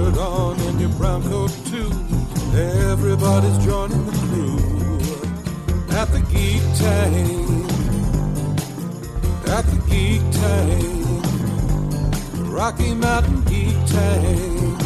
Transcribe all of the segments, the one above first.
shirt on and your brown coat too. Everybody's joining the crew at the Geek Tank. At the Geek Tank. Rocky Mountain Geek Tank.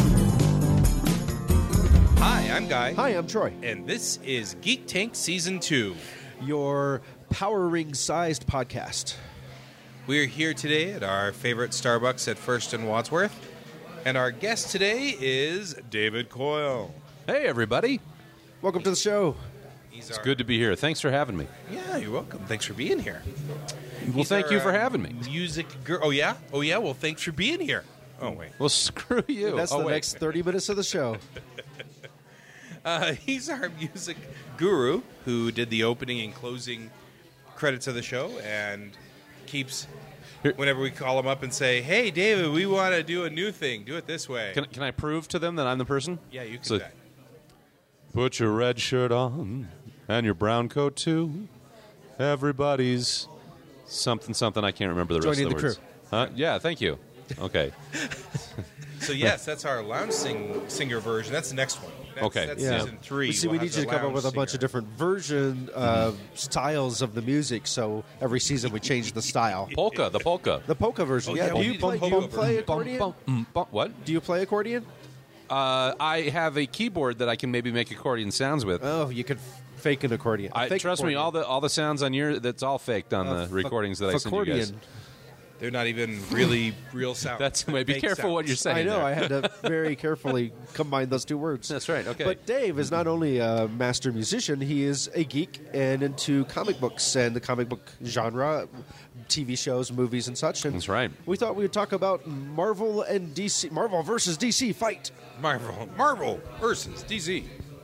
Hi, I'm Guy. Hi, I'm Troy. And this is Geek Tank Season 2. Your Power Ring-sized podcast. We're here today at our favorite Starbucks at First and Wadsworth. And our guest today is David Coyle. Hey, everybody. Welcome to the show. It's good to be here. Thanks for having me. Yeah, you're welcome. Thanks for being here. Well, thank you for having me. Music girl. Oh, yeah? Oh, yeah? Well, thanks for being here. Oh, wait. Well, screw you. That's the next 30 minutes of the show. He's our music guru who did the opening and closing credits of the show and keeps... Whenever we call him up and say, hey, David, we want to do a new thing. Do it this way. Can I prove to them that I'm the person? Yeah, you can do that. Put your red shirt on and your brown coat, too. Everybody's something, something. I can't remember the rest Joining of the the words. Huh? Yeah, thank you. Okay. So, yes, that's our lounge singer version. That's the next one. That's Season 3. We need you to come up with a bunch of different version styles of the music, so every season we change the style. The polka. The polka version, yeah. Do you play accordion? What? Do you play accordion? I have a keyboard that I can maybe make accordion sounds with. Oh, you could fake an accordion. Trust me, all the sounds on that's all faked on the recordings that I send you guys. They're not even really real sounds. That's be careful sounds. what you're saying. I know. There. I had to very carefully combine those two words. That's right. Okay. But Dave is not only a master musician; he is a geek and into comic books and the comic book genre, TV shows, movies, and such. And that's right. We thought we would talk about Marvel and DC. Marvel versus DC fight. Marvel versus DC.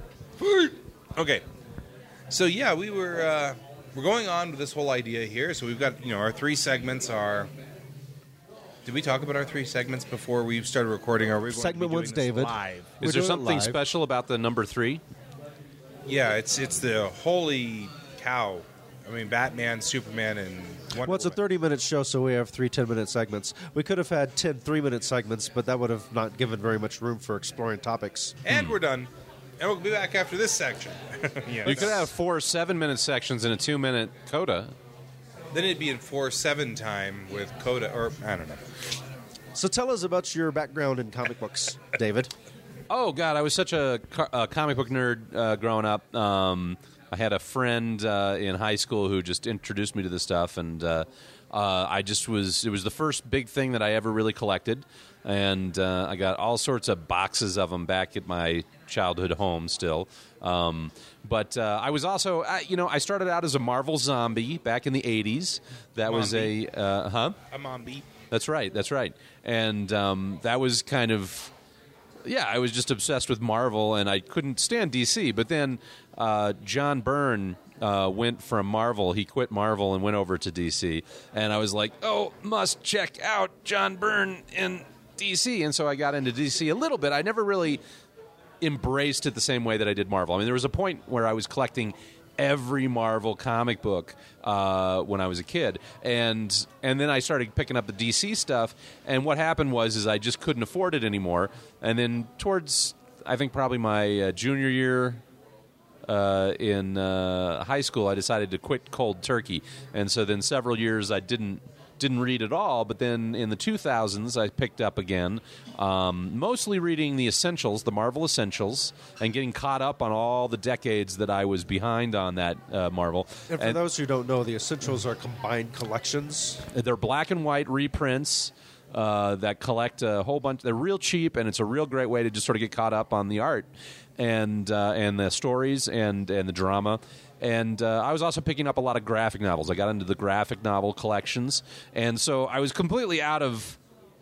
Okay. So yeah, we're going on with this whole idea here. So we've got our three segments are. Did we talk about our three segments before we started recording? Are we going Segment to be doing one's this David. live? Is there something special about the number 3? Yeah, it's the holy cow. I mean, Batman, Superman, and Wonder Well, it's a Woman. 30-minute show, so we have 3 10-minute segments. We could have had 10 3-minute segments, but that would have not given very much room for exploring topics. And we're done. And we'll be back after this section. Yes. You could have 4 7-minute sections and a 2-minute coda. Then it'd be in 4/7 time with Coda, or I don't know. So tell us about your background in comic books, David. Oh, God, I was such a comic book nerd growing up. I had a friend in high school who just introduced me to this stuff, and it was the first big thing that I ever really collected, and I got all sorts of boxes of them back at my childhood home still. But I was also, I started out as a Marvel zombie back in the 80s. That was a zombie. That's right. And that was kind of, I was just obsessed with Marvel, and I couldn't stand DC. But then John Byrne went from Marvel. He quit Marvel and went over to DC. And I was like, must check out John Byrne in DC. And so I got into DC a little bit. I never really embraced it the same way that I did Marvel. I mean, there was a point where I was collecting every Marvel comic book when I was a kid, and then I started picking up the DC stuff. And what happened was I just couldn't afford it anymore. And then towards, I think probably my junior year in high school, I decided to quit cold turkey. And so then several years I didn't read at all, but then in the 2000s I picked up again, mostly reading the essentials, the Marvel essentials, and getting caught up on all the decades that I was behind on that Marvel. And for those who don't know, the essentials are combined collections. They're black and white reprints that collect a whole bunch. They're real cheap, and it's a real great way to just sort of get caught up on the art and the stories and the drama. And I was also picking up a lot of graphic novels. I got into the graphic novel collections, and so I was completely out of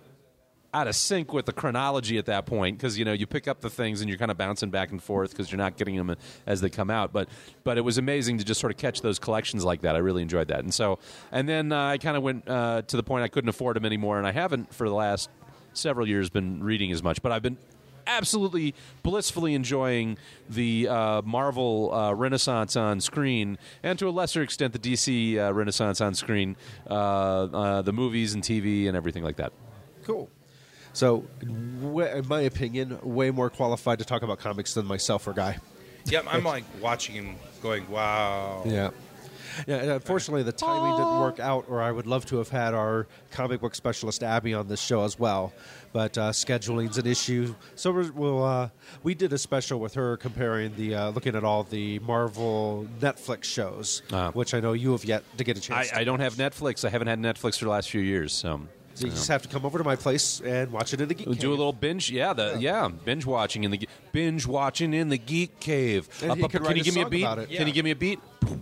sync with the chronology at that point, because you pick up the things and you're kind of bouncing back and forth because you're not getting them as they come out. But it was amazing to just sort of catch those collections like that. I really enjoyed that. And then I kind of went to the point I couldn't afford them anymore, and I haven't for the last several years been reading as much. But I've been absolutely blissfully enjoying the Marvel Renaissance on screen, and to a lesser extent the DC Renaissance on screen, the movies and TV and everything like that. Cool. So, in my opinion, way more qualified to talk about comics than myself or Guy. Yep, I'm like watching him going, wow. Yeah. Yeah, and unfortunately, the timing didn't work out, or I would love to have had our comic book specialist, Abby, on this show as well. But scheduling's an issue. So we did a special with her comparing looking at all the Marvel Netflix shows, which I know you have yet to get a chance to. I don't have Netflix. I haven't had Netflix for the last few years. So you just have to come over to my place and watch it in the Geek Cave. Do a little binge, binge watching in the Geek Cave. And he could write Can you a give me a song beat? about it. Can you give me a beat?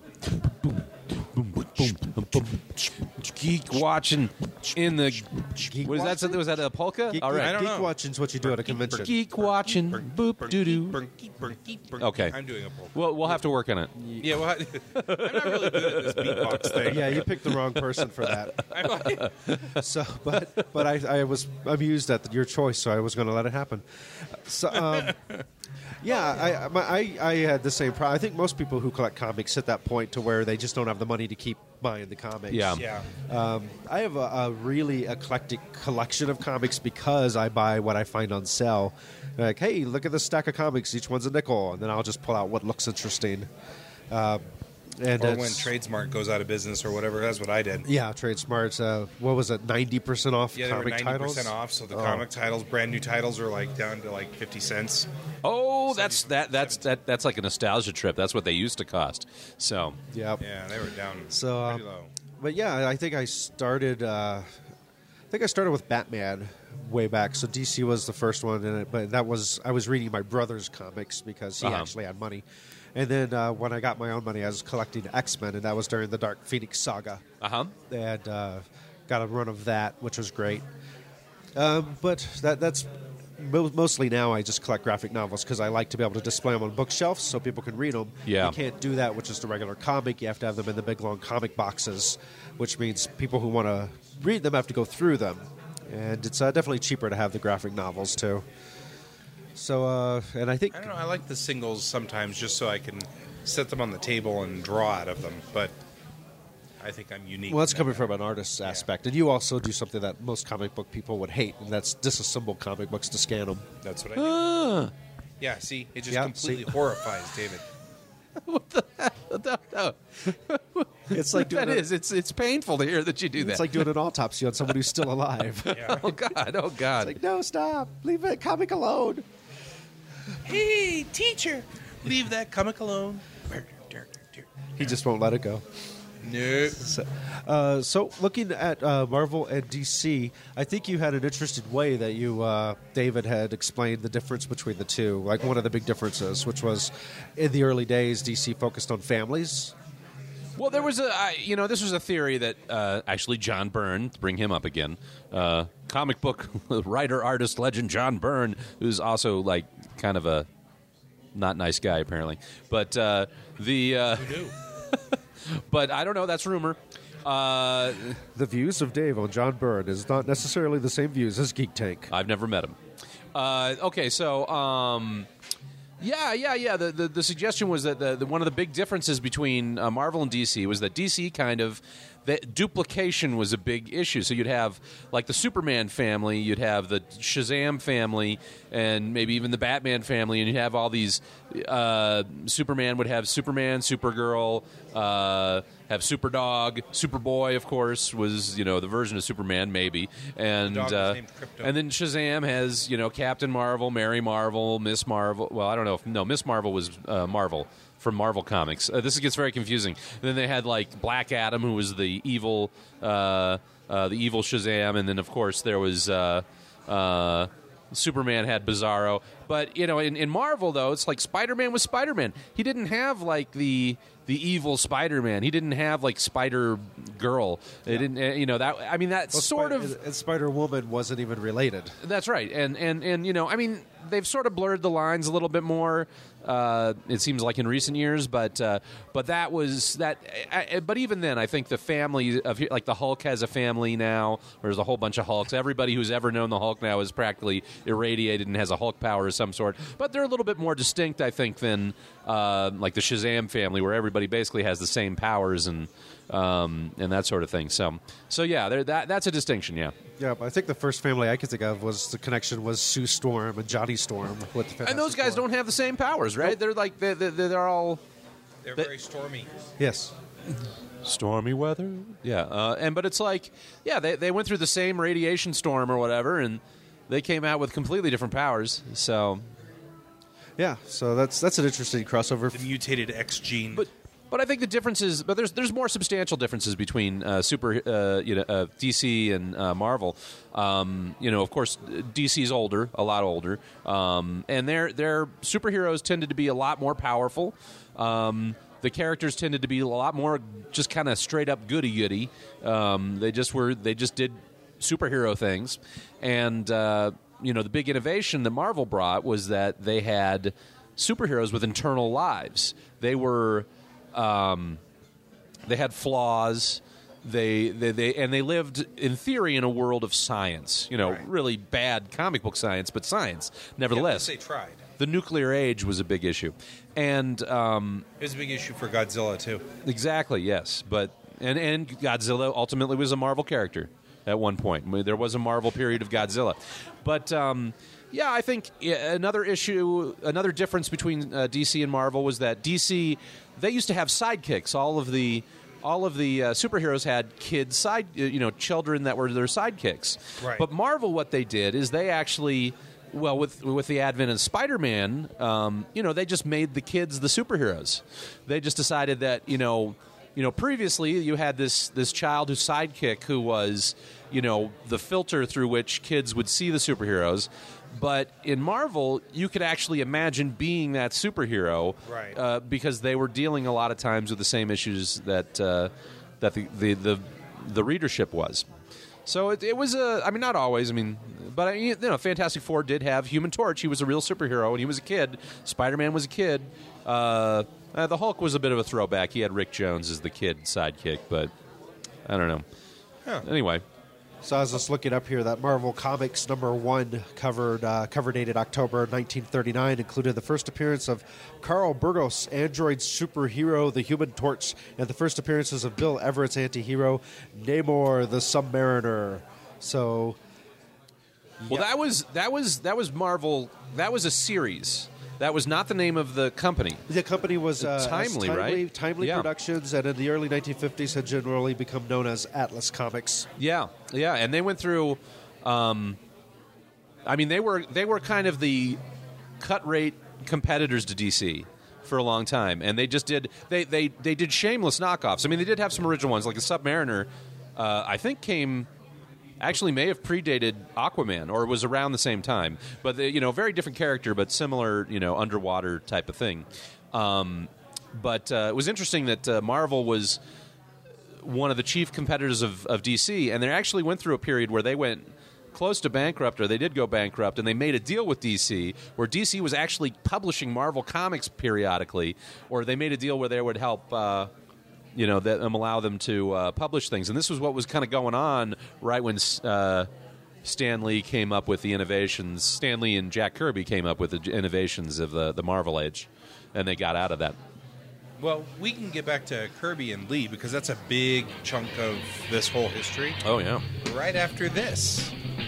Geek watching in the. What is that? Was that a polka? Geek, All right. I don't know. Geek watching's what you do at a convention. Geek watching. Boop doo doo. Okay. I'm doing a poll. Well, we'll have to work on it. Yeah, well, I'm not really good at this beatbox thing. Yeah, you picked the wrong person for that. So, but I was amused at your choice, so I was going to let it happen. So, yeah, I had the same problem. I think most people who collect comics hit that point to where they just don't have the money to keep buying the comics. Yeah. Yeah. I have a really eclectic collection of comics because I buy what I find on sale. Like, hey, look at this stack of comics. Each one's a nickel. And then I'll just pull out what looks interesting. And Or it's- when TradeSmart goes out of business or whatever. That's what I did. Yeah, TradeSmart's, what was it, 90% off Yeah, they were comic 90% titles? off, so the Oh. comic titles, brand new titles, are like down to like 50 cents. Oh, that's like a nostalgia trip. That's what they used to cost. So Yep. Yeah, they were down So, pretty low. But yeah, I think I started with Batman way back. So DC was the first one in it, but I was reading my brother's comics because he actually had money. And then when I got my own money, I was collecting X-Men, and that was during the Dark Phoenix saga. And got a run of that, which was great. But that's mostly now I just collect graphic novels because I like to be able to display them on bookshelves so people can read them. Yeah. You can't do that with just a regular comic. You have to have them in the big, long comic boxes, which means people who want to read them have to go through them. And it's definitely cheaper to have the graphic novels, too. So, and I think... I don't know. I like the singles sometimes just so I can set them on the table and draw out of them. But I think I'm unique. Well, that's in coming that. from an artist's aspect. And you also do something that most comic book people would hate, and that's disassemble comic books to scan them. That's what I do. Yeah, see? It just completely horrifies David. It's like doing it's painful to hear that you do that. It's like doing an autopsy on someone who's still alive. Yeah. Oh God. Like, no, stop. Leave that comic alone. Hey, teacher, leave that comic alone. He just won't let it go. Nope. So looking at Marvel and DC, I think you had an interesting way that you, David, had explained the difference between the two. Like one of the big differences, which was in the early days, DC focused on families. Well, there was this was a theory that actually John Byrne, to bring him up again, comic book writer, artist, legend John Byrne, who's also like kind of a not nice guy apparently, but but I don't know. That's rumor. The views of Dave on John Byrne is not necessarily the same views as Geek Tank. I've never met him. Okay, so yeah. The suggestion was that the one of the big differences between Marvel and DC was that DC kind of that duplication was a big issue. So you'd have like the Superman family, you'd have the Shazam family, and maybe even the Batman family, and you'd have all these. Superman would have Superman, Supergirl, have Superdog, Superboy, of course, was the version of Superman, maybe, and The dog was named Krypto. and then Shazam has Captain Marvel, Mary Marvel, Miss Marvel. Well, I don't know. No, Miss Marvel was Marvel. From Marvel Comics. This gets very confusing. And then they had like Black Adam, who was the evil Shazam, and then of course there was Superman had Bizarro. But in Marvel though, it's like Spider-Man was Spider-Man. He didn't have like the evil Spider-Man. He didn't have like Spider-Girl. It didn't. That. I mean, that's sort of. And Spider-Woman wasn't even related. That's right. And I mean, they've sort of blurred the lines a little bit more. It seems like in recent years, but that was that. But even then, I think the family of like the Hulk has a family now. There's a whole bunch of Hulks. Everybody who's ever known the Hulk now is practically irradiated and has a Hulk power of some sort. But they're a little bit more distinct, I think, than like the Shazam family, where everybody basically has the same powers and that sort of thing. So yeah, that's a distinction. Yeah. Yeah, but I think the first family I could think of was the connection was Sue Storm and Johnny Storm. With the And those guys don't have the same powers, right? Nope. They're like they're all They're very stormy. Yes. stormy weather. Yeah, but it's like, yeah, they went through the same radiation storm or whatever, and they came out with completely different powers. So, Yeah, so that's an interesting crossover. The mutated X gene. but I think the difference is, but there's more substantial differences between DC and Marvel. Of course, DC's older, a lot older, and their superheroes tended to be a lot more powerful. The characters tended to be a lot more just kind of straight up goody-goody. They just did superhero things. And, the big innovation that Marvel brought was that they had superheroes with internal lives. They were, they had flaws. They lived, in theory, in a world of science. Right. Really bad comic book science, but science. Nevertheless, They tried. the nuclear age was a big issue. And It was a big issue for Godzilla, too. exactly, yes. But and Godzilla ultimately was a Marvel character at one point. I mean, there was a Marvel period of Godzilla. But I think another difference between DC and Marvel was that DC, they used to have sidekicks. All of the superheroes had kids children that were their sidekicks. Right. But Marvel, what they did is they actually, well, with the advent of Spider-Man, they just made the kids the superheroes. They just decided that, previously you had this child whose sidekick who was, the filter through which kids would see the superheroes. But in Marvel, you could actually imagine being that superhero, Right. Because they were dealing a lot of times with the same issues that the readership was. So it was not always. But Fantastic Four did have Human Torch. He was a real superhero, and he was a kid. Spider-Man was a kid. The Hulk was a bit of a throwback. He had Rick Jones as the kid sidekick, but I don't know. Huh. Anyway. So I was just looking up here that Marvel Comics #1 cover dated October 1939 included the first appearance of Carl Burgos, android superhero, the Human Torch, and the first appearances of Bill Everett's anti-hero, Namor the Submariner. So, Well, that was Marvel. That was a series. That was not the name of the company. the company was Timely, right? Timely Yeah. Productions, and in the early 1950s had generally become known as Atlas Comics. Yeah, and they went through. They were kind of the cut rate competitors to DC for a long time, and they just did they did shameless knockoffs. They did have some original ones, like the Submariner. I think may have predated Aquaman, or was around the same time. But very different character, but similar, underwater type of thing. But it was interesting that Marvel was one of the chief competitors of DC, and they actually went through a period where they went close to bankrupt, or they did go bankrupt, and they made a deal with DC, where DC was actually publishing Marvel comics periodically, or they made a deal where they would help allow them to publish things. And this was what was kind of going on right when Stan Lee came up with the innovations. Stan Lee and Jack Kirby came up with the innovations of the Marvel Age, and they got out of that. Well, we can get back to Kirby and Lee because that's a big chunk of this whole history. Oh, yeah. Right after this.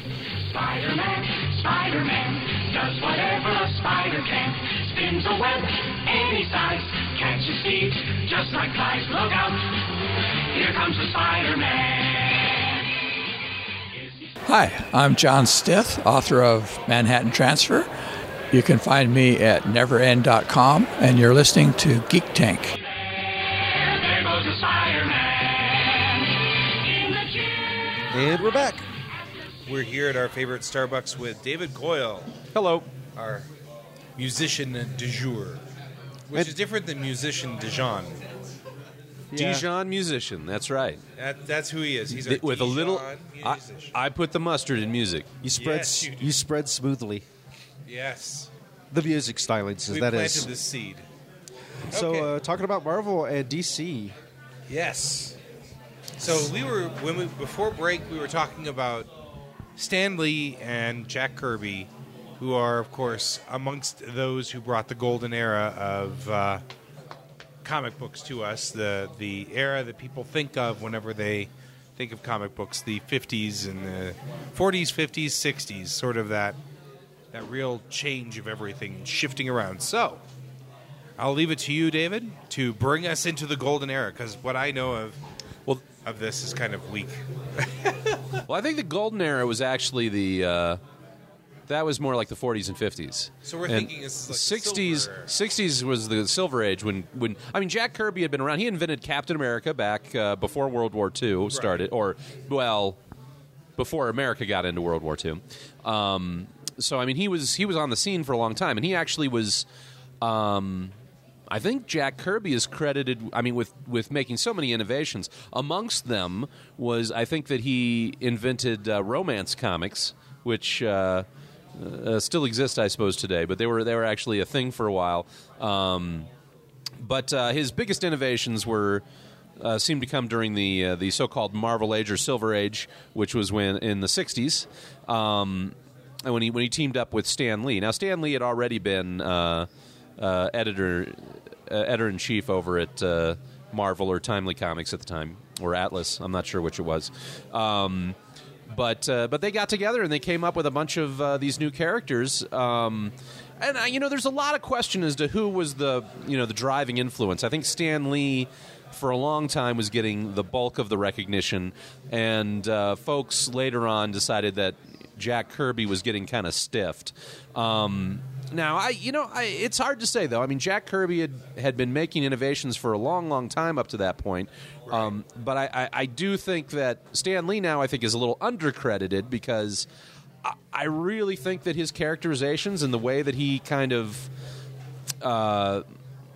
Spider-Man does whatever a spider can. Spins a web any size, catches thieves just like flies. Look out, here comes the Spider-Man. Hi, I'm John Stith, author of Manhattan Transfer. You can find me at neverend.com, and you're listening to Geek Tank. There goes the Spider-Man in the gym. And we're back. We're here at our favorite Starbucks with David Coyle, Hello. our musician du jour, which is different than musician Dijon. Dijon musician, that's right. That's who he is. He's a With a little, musician. I put the mustard in music. You spread Yes, you do. you spread smoothly. Yes. The music stylings, We that planted is. this seed. So, Okay. talking about Marvel and DC. Yes. So before break, we were talking about Stan Lee and Jack Kirby, who are, of course, amongst those who brought the golden era of comic books to us, the era that people think of whenever they think of comic books, the 50s and the 40s, 50s, 60s, sort of that real change of everything shifting around. So, I'll leave it to you, David, to bring us into the golden era, because what I know of this is kind of weak. Well, I think the golden era was actually that was more like the 40s and 50s. So we're thinking it's like 60s was the Silver Age when I mean, Jack Kirby had been around. He invented Captain America back before World War II started, before America got into World War II. So I mean, he was on the scene for a long time, and he actually was. I think Jack Kirby is credited, I mean, with making so many innovations. Amongst them was, I think, that he invented romance comics, which still exist, I suppose, today. But they were actually a thing for a while. But his biggest innovations seemed to come during the so-called Marvel Age or Silver Age, which was in the 60s, and when he teamed up with Stan Lee. Now, Stan Lee had already been editor-in-chief over at Marvel or Timely Comics at the time, or Atlas. I'm not sure which it was. But they got together and they came up with a bunch of these new characters. And there's a lot of question as to who was the driving influence. I think Stan Lee, for a long time, was getting the bulk of the recognition, and folks later on decided that Jack Kirby was getting kind of stiffed. Now, it's hard to say, though. I mean, Jack Kirby had been making innovations for a long, long time up to that point. Right. But I do think that Stan Lee now, I think, is a little undercredited, because I really think that his characterizations and the way that he kind of the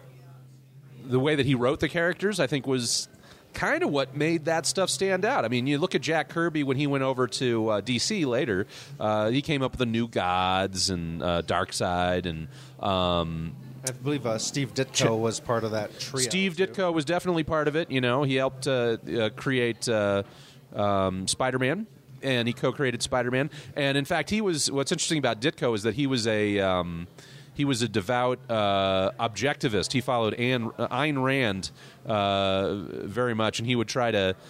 way that he wrote the characters, I think, was kind of what made that stuff stand out. I mean, you look at Jack Kirby when he went over to DC later. He came up with the New Gods and Darkseid, and I believe Steve Ditko was part of that trio. Steve Ditko was definitely part of it. He helped create Spider-Man, and he co-created Spider-Man. And in fact, what's interesting about Ditko is that he was a devout objectivist. He followed Ayn Rand very much, and he would try to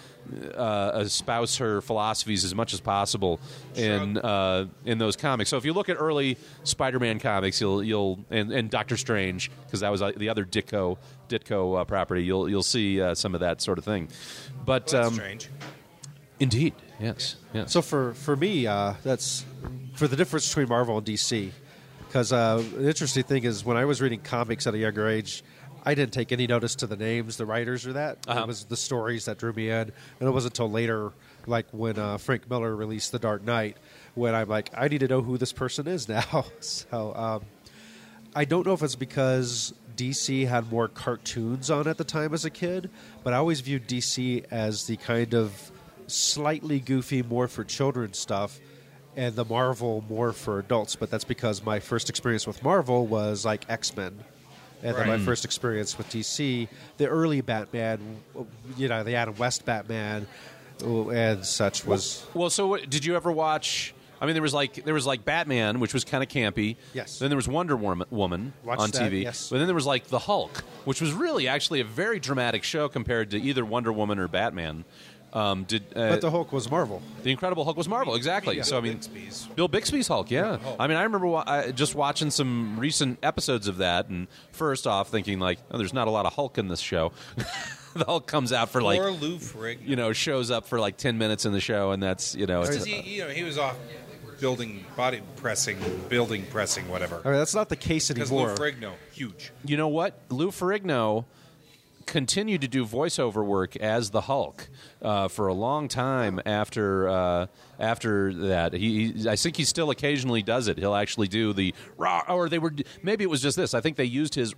espouse her philosophies as much as possible in those comics. So if you look at early Spider-Man comics, you'll and Doctor Strange, because that was the other Ditko property, you'll see some of that sort of thing. But that's strange. Indeed, yes. So for me, that's for the difference between Marvel and DC. Because the interesting thing is, when I was reading comics at a younger age, I didn't take any notice to the names, the writers, or that. It was the stories that drew me in. And it wasn't until later, like when Frank Miller released The Dark Knight, when I'm like, I need to know who this person is now. So I don't know if it's because DC had more cartoons on at the time as a kid, but I always viewed DC as the kind of slightly goofy, more for children stuff, and the Marvel more for adults. But that's because my first experience with Marvel was like X-Men. And then my first experience with DC, the early Batman, the Adam West Batman and such was... Well, so did you ever watch... I mean, there was like Batman, which was kind of campy. Yes. Then there was Wonder Woman on TV. Yes. But then there was like The Hulk, which was really actually a very dramatic show compared to either Wonder Woman or Batman. But the Hulk was Marvel. The Incredible Hulk was Marvel, exactly. Yeah. So Bill Bixby's Hulk, yeah. I mean, I remember just watching some recent episodes of that, and first off thinking like, oh, there's not a lot of Hulk in this show. The Hulk comes out for like, or Lou Ferrigno, shows up for like 10 minutes in the show, and that's he was off building pressing, whatever. I mean, that's not the case anymore. Because Lou Ferrigno, huge. You know what? Lou Ferrigno continued to do voiceover work as the Hulk for a long time after that. I think he still occasionally does it. He'll actually do the roar, or maybe it was just this. I think they used his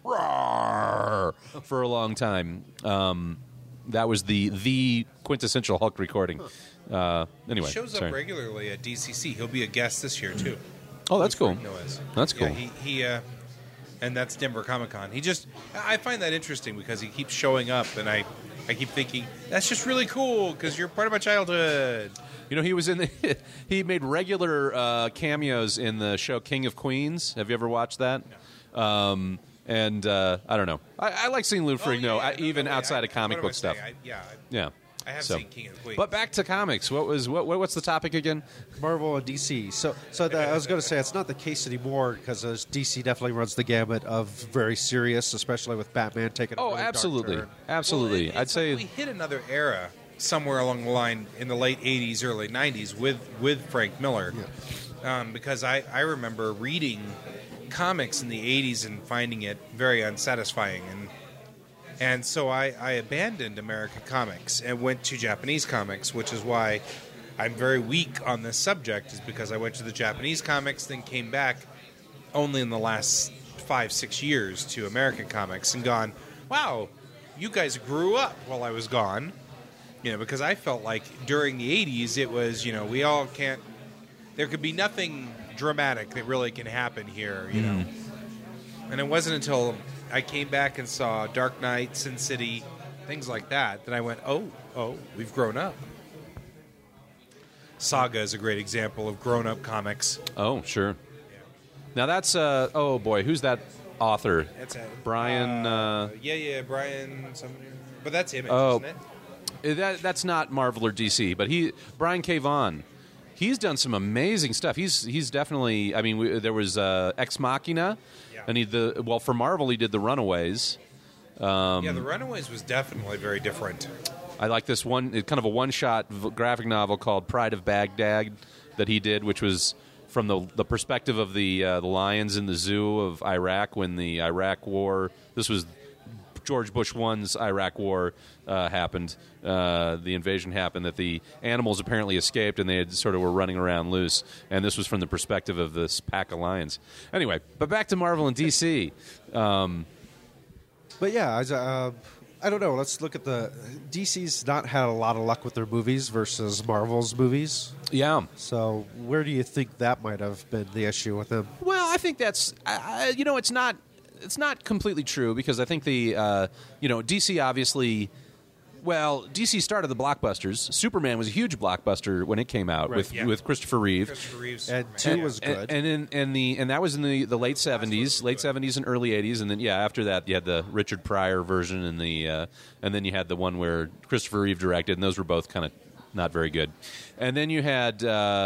roar for a long time. That was the quintessential Hulk recording. Anyway, he shows up regularly at DCC. He'll be a guest this year too. Oh, that's cool. That's cool. Yeah, and that's Denver Comic Con. I find that interesting because he keeps showing up, and I keep thinking that's just really cool because you're part of my childhood. You know, he was in the. He made regular cameos in the show King of Queens. Have you ever watched that? No. And I don't know. I like seeing Lou Ferrigno, even outside of comic book stuff. Yeah. I have seen King of Queens. But back to comics. What's the topic again? Marvel and DC. I was going to say it's not the case anymore because DC definitely runs the gamut of very serious, especially with Batman taking. A really absolutely, dark turn. absolutely. Well, I'd say we hit another era somewhere along the line in the late '80s, early '90s with Frank Miller, because I remember reading comics in the '80s and finding it very unsatisfying and so I abandoned American comics and went to Japanese comics, which is why I'm very weak on this subject, is because I went to the Japanese comics, then came back only in the last 5-6 years to American comics and gone, wow, you guys grew up while I was gone. Because I felt like during the 80s it was, we all can't, there could be nothing dramatic that really can happen here, know. And it wasn't until I came back and saw Dark Knight, Sin City, things like that I went, oh, we've grown up. Saga is a great example of grown-up comics. Oh, sure. Yeah. Now that's, oh boy, who's that author? That's Brian... Brian somebody. But that's Image, isn't it? That's not Marvel or DC, but Brian K. Vaughan. He's done some amazing stuff. He's definitely... I mean, there was Ex Machina... And for Marvel, he did The Runaways. The Runaways was definitely very different. I like this one, kind of a one-shot graphic novel called Pride of Baghdad that he did, which was from the perspective of the lions in the zoo of Iraq when the Iraq War. This was George Bush I's Iraq War happened. The invasion happened. That the animals apparently escaped and they had sort of were running around loose. And this was from the perspective of this pack of lions. Anyway, but back to Marvel and DC. But yeah, I don't know. Let's look at DC's not had a lot of luck with their movies versus Marvel's movies. Yeah. So where do you think that might have been the issue with them? Well, I think that's it's not completely true because I think the DC obviously. Well, DC started the blockbusters. Superman was a huge blockbuster when it came out with Christopher Reeve. Christopher Reeves, and 2 was good. And that was in the late 70s and early 80s, and then after that you had the Richard Pryor version and then you had the one where Christopher Reeve directed, and those were both kind of not very good. And then you had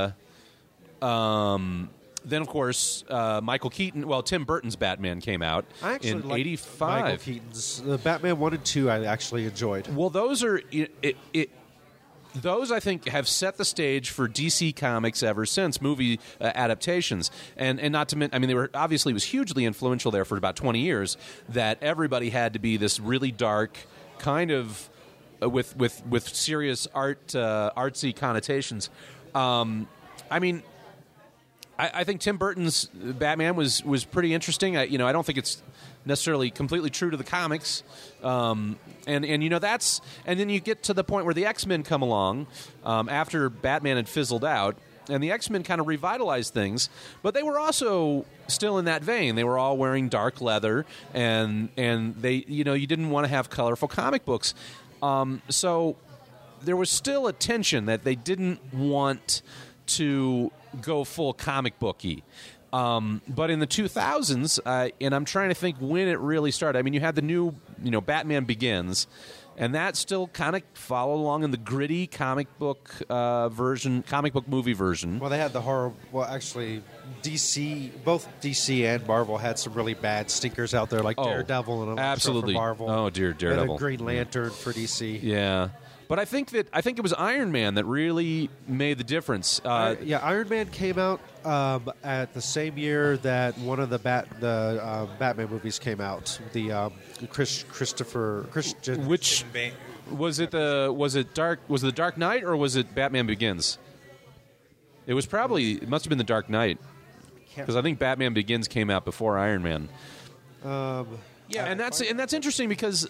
then, of course, Michael Keaton. Well, Tim Burton's Batman came out in '85. Michael Keaton's Batman 1 and 2 I actually enjoyed. Well, those are those I think have set the stage for DC Comics ever since movie adaptations, and not to mention, I mean, they were obviously was hugely influential there for about 20 years. That everybody had to be this really dark kind of with serious artsy connotations. I mean. I think Tim Burton's Batman was pretty interesting. I don't think it's necessarily completely true to the comics, and that's and then you get to the point where the X-Men come along after Batman had fizzled out, and the X-Men kind of revitalized things, but they were also still in that vein. They were all wearing dark leather, and they you didn't want to have colorful comic books, so there was still a tension that they didn't want to go full comic booky. But in the 2000s, and I'm trying to think when it really started. I mean, you had the new, Batman Begins, and that still kind of followed along in the gritty comic book movie version. Well, they had the horror. Well, actually, both DC and Marvel had some really bad stinkers out there, like Daredevil and absolutely for Marvel. Oh dear, Daredevil. And Green Lantern for DC. Yeah. But I think it was Iron Man that really made the difference. Iron Man came out at the same year that one of the Batman movies came out. The Christian. Which was it? Was it the Dark Knight or was it Batman Begins? It must have been the Dark Knight because I think Batman Begins came out before Iron Man. And that's interesting because.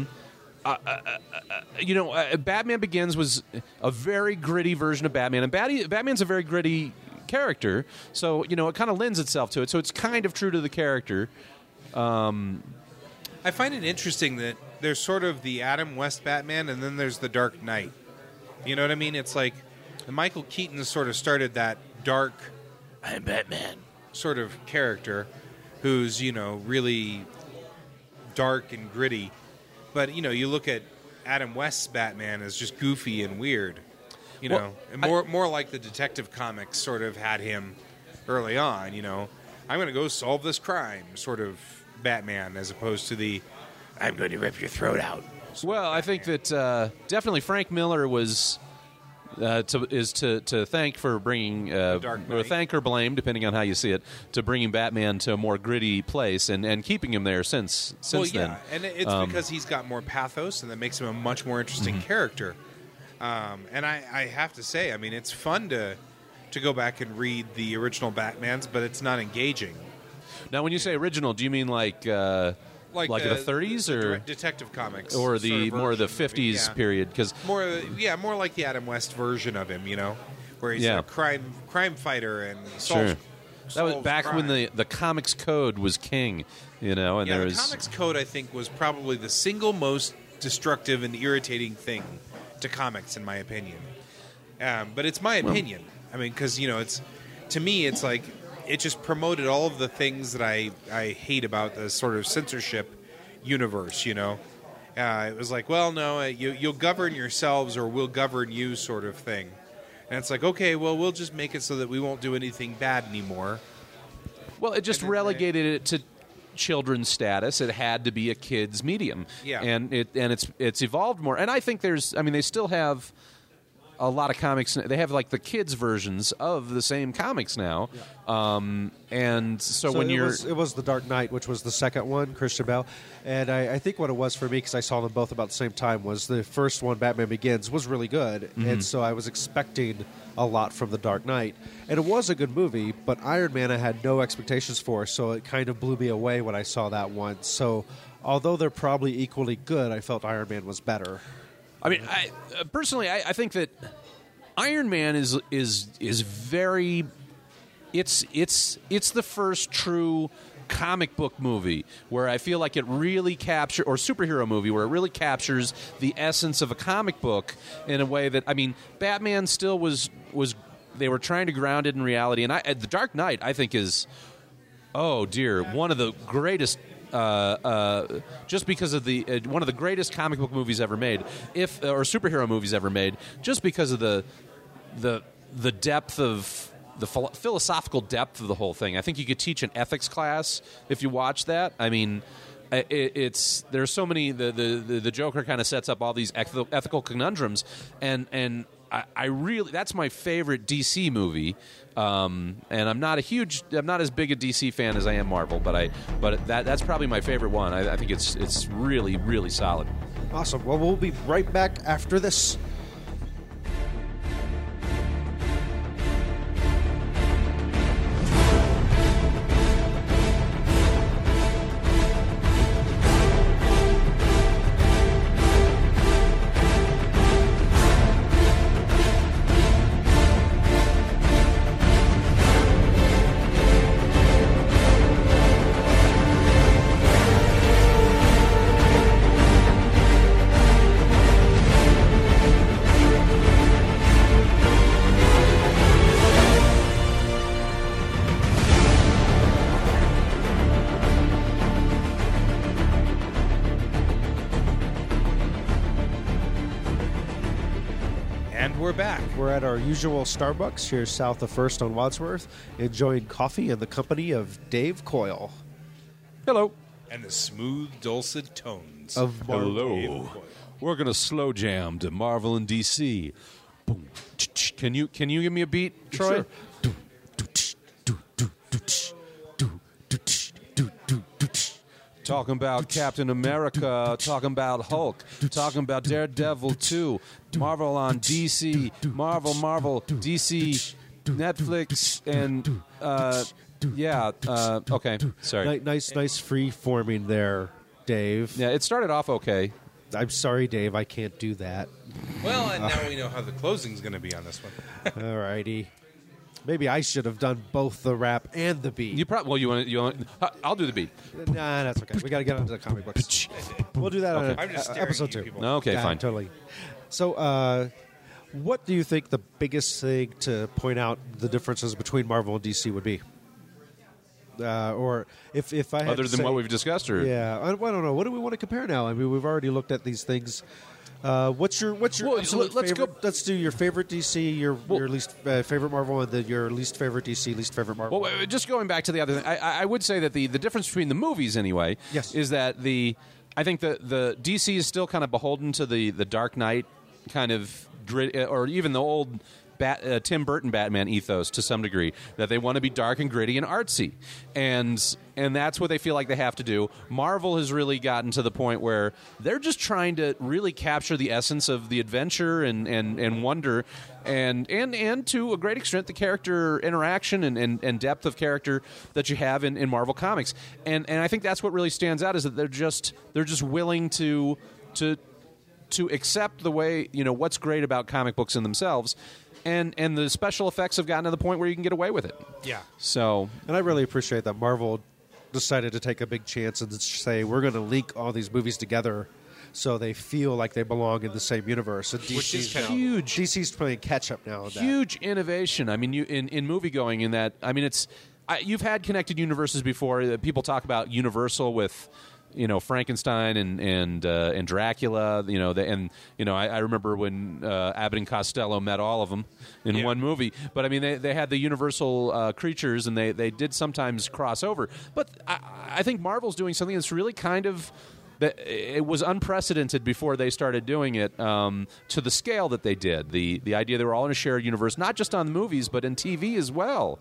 Batman Begins was a very gritty version of Batman, and Batman's a very gritty character, so it kind of lends itself to it. So it's kind of true to the character. I find it interesting that there's sort of the Adam West Batman, and then there's the Dark Knight. You know what I mean? It's like Michael Keaton sort of started that dark, I'm Batman sort of character, who's really dark and gritty. But you look at Adam West's Batman as just goofy and weird. And more like the Detective Comics sort of had him early on. I'm going to go solve this crime sort of Batman, as opposed to the I'm going to rip your throat out. Well, I think that definitely Frank Miller was to thank for bringing or thank or blame, depending on how you see it, to bringing Batman to a more gritty place and keeping him there since then. And it's because he's got more pathos, and that makes him a much more interesting character. And I have to say, I mean, it's fun to go back and read the original Batmans, but it's not engaging. Now, when you say original, do you mean like the 30s or Detective Comics, or the more of the 50s period? Because more like the Adam West version of him, where he's a crime fighter and solves that was back crime. when the comics code was king, and there was the comics code. I think was probably the single most destructive and irritating thing to comics, in my opinion. But it's my opinion. I mean, because it's to me, it's like it just promoted all of the things that I hate about the sort of censorship universe. It was like, well, no, you'll govern yourselves or we'll govern you, sort of thing. And it's like, okay, well, we'll just make it so that we won't do anything bad anymore. Well, it just relegated it to children's status. It had to be a kid's medium. Yeah. And it's evolved more. And I think they still have a lot of comics. They have like the kids versions of the same comics now. Yeah. And so when it was The Dark Knight, which was the second one, Christian Bale. And I think what it was for me, because I saw them both about the same time, was the first one, Batman Begins, was really good. Mm-hmm. And so I was expecting a lot from The Dark Knight. And it was a good movie, but Iron Man I had no expectations for, so it kind of blew me away when I saw that one. So although they're probably equally good, I felt Iron Man was better. I mean, personally, I think that Iron Man is very. It's the first true comic book movie where I feel like it really captures, or superhero movie where it really captures the essence of a comic book in a way that, I mean, Batman still was they were trying to ground it in reality, and The Dark Knight I think is, oh dear, one of the greatest. Just because of the one of the greatest comic book movies ever made, or superhero movies ever made, just because of the depth of the philosophical depth of the whole thing. I think you could teach an ethics class if you watch that. I mean, there's so many. The Joker kind of sets up all these ethical conundrums, and I really, that's my favorite DC movie. And I'm not as big a DC fan as I am Marvel, but that's probably my favorite one. I think it's really, really solid. Awesome. Well, we'll be right back after this. We're back. We're at our usual Starbucks here south of First on Wadsworth, enjoying coffee in the company of Dave Coyle. Hello. And the smooth, dulcet tones of Marvel. Hello. We're going to slow jam to Marvel and DC. Boom. Can you give me a beat, Troy? Sure. Talking about Captain America, talking about Hulk, talking about Daredevil 2, Marvel on DC, Marvel, DC, Netflix, and, okay, sorry. Nice free-forming there, Dave. Yeah, it started off okay. I'm sorry, Dave, I can't do that. Well, and now we know how the closing's going to be on this one. All righty. Maybe I should have done both the rap and the beat. You probably well. You want? I'll do the beat. Nah, that's okay. We got to get onto the comic books. We'll do that on I'm just staring episode at you 2. people. Okay, Yeah, fine. Totally. So, what do you think the biggest thing to point out the differences between Marvel and DC would be? Or if I had Other to than say- what we've discussed, or yeah, I don't know. What do we want to compare now? I mean, we've already looked at these things. What's your Well, absolute let's favorite? go- Let's do your favorite DC, your least favorite Marvel, and your least favorite DC, least favorite Marvel. Well, just going back to the other thing, I would say that the difference between the movies, anyway, Yes. is that I think the DC is still kind of beholden to the Dark Knight kind of grit, or even the old Tim Burton Batman ethos to some degree, that they want to be dark and gritty and artsy, and that's what they feel like they have to do. Marvel has really gotten to the point where they're just trying to really capture the essence of the adventure and wonder, and to a great extent the character interaction and depth of character that you have in Marvel Comics, and I think that's what really stands out, is that they're just willing to accept the way, what's great about comic books in themselves. And the special effects have gotten to the point where you can get away with it. Yeah. So, And I really appreciate that Marvel decided to take a big chance and say we're going to link all these movies together so they feel like they belong in the same universe. And Which is kind of huge. DC's playing catch up now. On that. Huge innovation. I mean, in movie going, in that, I mean, you've had connected universes before. People talk about Universal with, Frankenstein and Dracula. I remember when Abbott and Costello met all of them in one movie. But I mean, they had the Universal creatures, and they did sometimes cross over. But I think Marvel's doing something that's really kind of. It was unprecedented before they started doing it to the scale that they did. The idea they were all in a shared universe, not just on the movies, but in TV as well.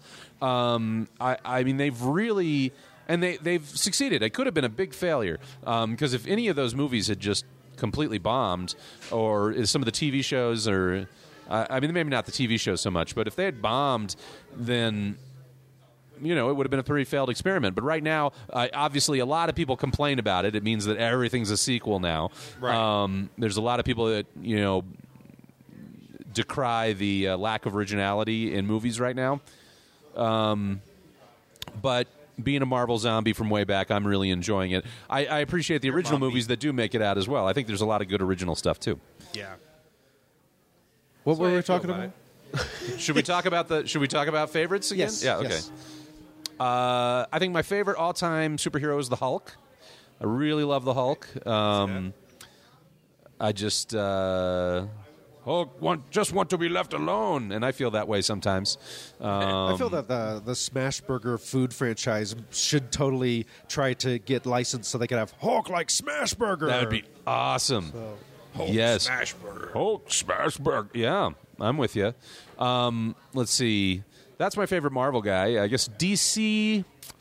I mean, they've really... And they've succeeded. It could have been a big failure, because if any of those movies had just completely bombed, or some of the TV shows, or... I mean, maybe not the TV shows so much, but if they had bombed, then... it would have been a pretty failed experiment. But right now, obviously, a lot of people complain about it. It means that everything's a sequel now. Right. There's a lot of people that, decry the lack of originality in movies right now. But being a Marvel zombie from way back, I'm really enjoying it. I appreciate the original movies that do make it out as well. I think there's a lot of good original stuff, too. Yeah. What were So we I feel talking about? Should we talk about favorites again? Yes. Yeah, okay. Yes. I think my favorite all-time superhero is the Hulk. I really love the Hulk. I just just want to be left alone, and I feel that way sometimes. I feel that the Smashburger food franchise should totally try to get licensed so they could have Hulk like Smashburger. That would be awesome. Hulk Yes. Smash Burger. Hulk Smashburger. Yeah, I'm with you. Let's see. That's my favorite Marvel guy. I guess DC.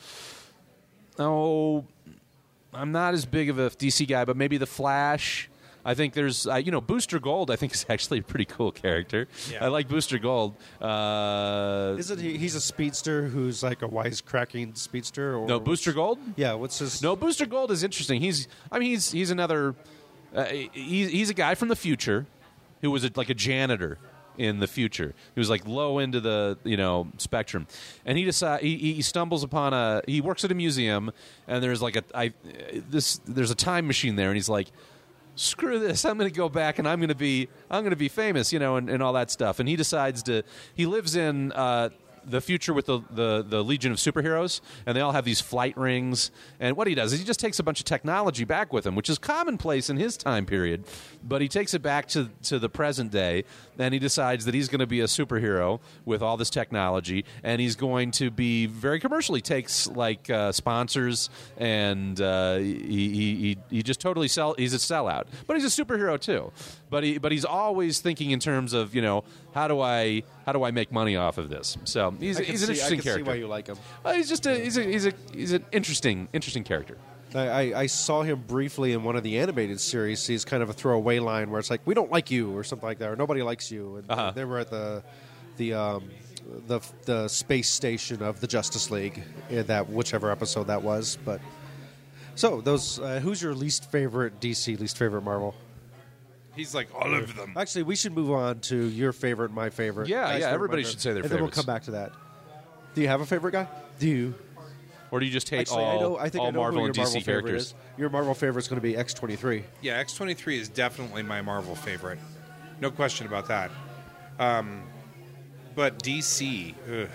Oh, I'm not as big of a DC guy, but maybe the Flash. I think there's, Booster Gold. I think is actually a pretty cool character. Yeah. I like Booster Gold. Isn't he? He's a speedster who's like a wisecracking speedster. Or No, Booster Gold. Yeah. What's his? No, Booster Gold is interesting. He's another. He's a guy from the future who was like a janitor in the future. He was like low into the spectrum, and he stumbles upon he works at a museum, and there's like there's a time machine there, and he's like, screw this, I'm going to go back and I'm going to be famous, and all that stuff. And he decides he lives in the future with the Legion of Superheroes, and they all have these flight rings. And what he does is he just takes a bunch of technology back with him, which is commonplace in his time period, but he takes it back to the present day, and he decides that he's going to be a superhero with all this technology, and he's going to be very commercial. He takes like sponsors, and he just totally he's a sellout, but he's a superhero too. But he's always thinking in terms of how do I make money off of this? So he's an interesting I can character. see why you like him. He's just he's an interesting character. I saw him briefly in one of the animated series. He's kind of a throwaway line where it's like, "We don't like you" or something like that, or "Nobody likes you." And they were at the space station of the Justice League in that whichever episode that was. But so those, who's your least favorite DC, least favorite Marvel? He's like, all of them. Actually, we should move on to your favorite, my favorite. Yeah, Guy's yeah, favorite, everybody my should say their and then we'll favorites. come back to that. Do you have a favorite guy? Do you? Or do you just hate Actually, all, I think all I know Marvel who and your DC Marvel favorite characters? is. Your Marvel favorite is going to be X-23. Yeah, X-23 is definitely my Marvel favorite. No question about that. But DC,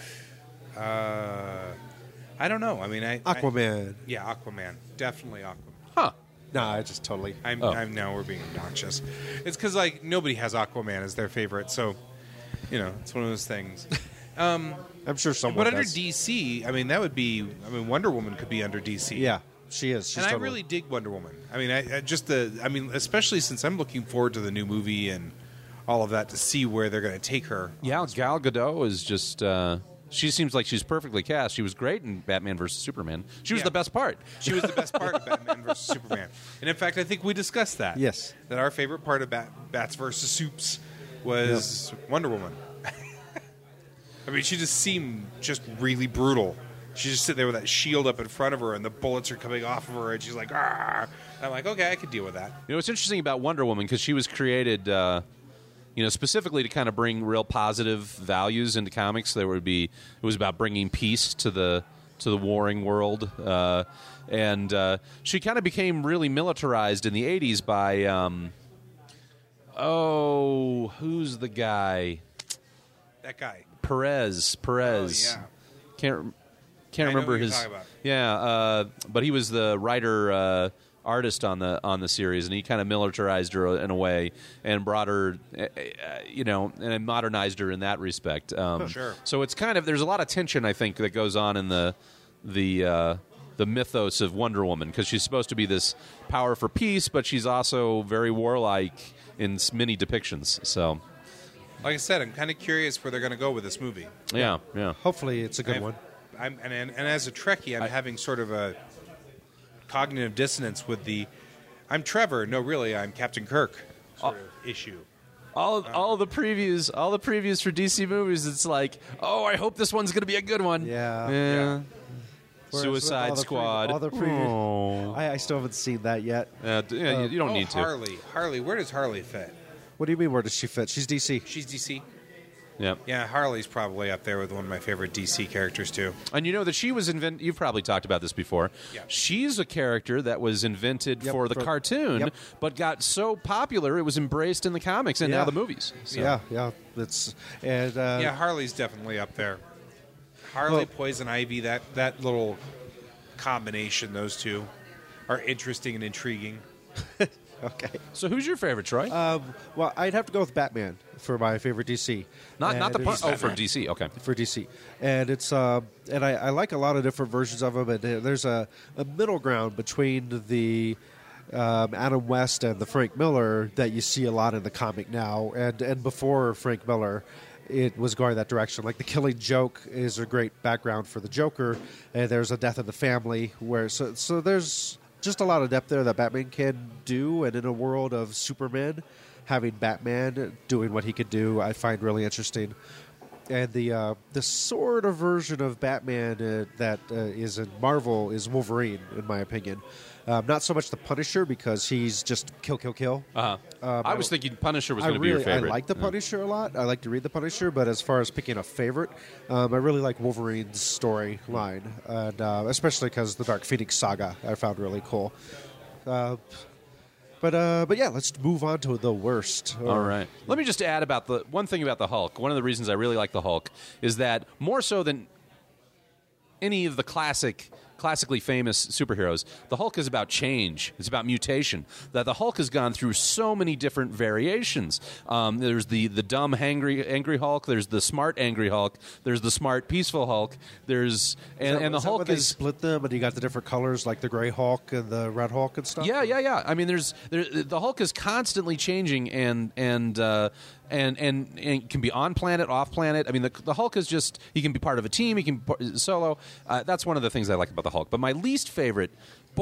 I don't know. I mean, Aquaman. Yeah, Aquaman. Definitely Aquaman. Huh. Nah, I just totally. I'm now we're being obnoxious. It's because like nobody has Aquaman as their favorite, so it's one of those things. I'm sure someone. But under does. DC, I mean, that would be. I mean, Wonder Woman could be under DC. Yeah, she is. She's and totally. I really dig Wonder Woman. I mean, especially since I'm looking forward to the new movie and all of that to see where they're going to take her. Yeah, Gal Gadot is just. She seems like she's perfectly cast. She was great in Batman vs Superman. She was Yeah. the best part. She was the best part of Batman vs Superman, and in fact, I think we discussed that. Yes. that our favorite part of Bats vs Supes was Wonder Woman. I mean, she just seemed just really brutal. She just sit there with that shield up in front of her, and the bullets are coming off of her, and she's like, "Argh!" I'm like, okay, I could deal with that. You know, what's interesting about Wonder Woman, because she was created, specifically to kind of bring real positive values into comics. It was about bringing peace to the warring world, and she kind of became really militarized in the '80s by, who's the guy? That guy. Perez. Oh, yeah. Can't I know remember who you're his. talking about. Yeah, but he was the writer artist on the series, and he kind of militarized her in a way and brought her, and modernized her in that respect. Sure. So it's kind of there's a lot of tension I think that goes on in the mythos of Wonder Woman, because she's supposed to be this power for peace, but she's also very warlike in many depictions. So Like I said, I'm kind of curious where they're going to go with this movie. yeah. Hopefully, it's a good I've- one. And as a Trekkie, I'm having sort of a cognitive dissonance with I'm Trevor. No, really, I'm Captain Kirk sort of issue. All the previews for DC movies, it's like, oh, I hope this one's going to be a good one. Yeah. Yeah. Whereas with Suicide all the Squad. all the previews. I still haven't seen that yet. You don't need to. Harley. Where does Harley fit? What do you mean? Where does she fit? She's DC. She's DC. Yeah. Yeah, Harley's probably up there with one of my favorite DC characters too. And you know that she was invented. You've probably talked about this before. Yeah. She's a character that was invented Yep, for the cartoon, yep. but got so popular it was embraced in the comics and now Yeah. the movies. So. Yeah. It's and Yeah, Harley's definitely up there. Harley, Well- Poison Ivy, that little combination, those two are interesting and intriguing. okay. So who's your favorite, Troy? Well, I'd have to go with Batman for my favorite DC. not And the it's- from DC. Okay. for DC, and it's and I like a lot of different versions of him. And there's a middle ground between the Adam West and the Frank Miller that you see a lot in the comic now, and before Frank Miller, it was going that direction. Like the Killing Joke is a great background for the Joker, and there's a death in the family where so there's just a lot of depth there that Batman can do, and in a world of Superman, having Batman doing what he could do, I find really interesting. And the sort of version of Batman that is in Marvel is Wolverine, in my opinion. Not so much the Punisher, because he's just kill. I was thinking Punisher was I going to be your really, I favorite. like the Punisher a lot. I like to read the Punisher, but as far as picking a favorite, I really like Wolverine's storyline, and especially because the Dark Phoenix saga I found really cool. But yeah, let's move on to the worst. All right. Let me just add about the one thing about the Hulk. One of the reasons I really like the Hulk is that more so than any of the classically famous superheroes, the Hulk is about change. It's about mutation. That the Hulk has gone through so many different variations. There's the dumb, angry Hulk. There's the smart, angry Hulk. There's the smart, peaceful Hulk. There's and the Is that Hulk when they is split them, and you got the different colors, like the Gray Hulk and the Red Hulk and stuff. Yeah. I mean, the Hulk is constantly changing and can be on planet, off planet. I mean, the Hulk is just he can be part of a team. He can be solo. That's one of the things I like about the Hulk. But my least favorite,